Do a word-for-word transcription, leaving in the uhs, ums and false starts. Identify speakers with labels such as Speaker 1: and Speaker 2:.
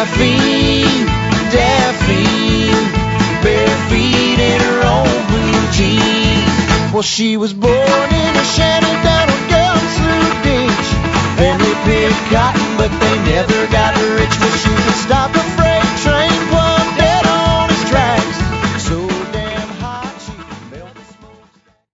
Speaker 1: Daphne, Daphne, bare feet in her old blue jeans. Well, she was born in a shanty down on Gum Slough Ditch. Family picked cotton, but they never